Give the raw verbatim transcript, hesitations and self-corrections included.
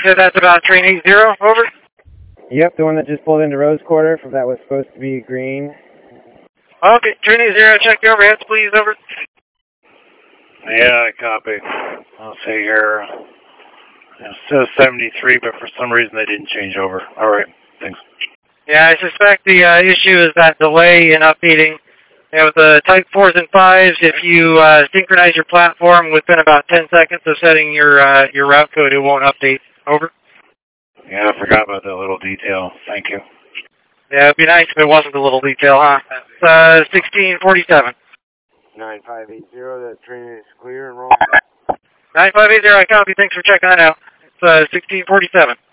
said that's about train eight zero, over. Yep, the one that just pulled into Rose Quarter, from that was supposed to be green. Okay, train eight zero, check the overheads, please, over. Yeah, I copy. I'll say here, it says seventy-three, but for some reason they didn't change over. All right, thanks. Yeah, I suspect the uh, issue is that delay in updating. Yeah, with the Type fours and fives, if you uh, synchronize your platform within about ten seconds of setting your uh, your route code, it won't update. Over. Yeah, I forgot about that little detail. Thank you. Yeah, it'd be nice if it wasn't a little detail, huh? It's uh, sixteen forty-seven. nine five eight zero, that train is clear and rolling. nine five eight zero, I copy. Thanks for checking that out. It's uh, sixteen forty-seven.